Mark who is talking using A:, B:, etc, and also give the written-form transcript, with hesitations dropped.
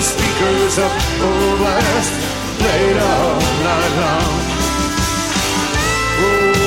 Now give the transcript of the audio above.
A: speakers up full blast, played all night long. Oh,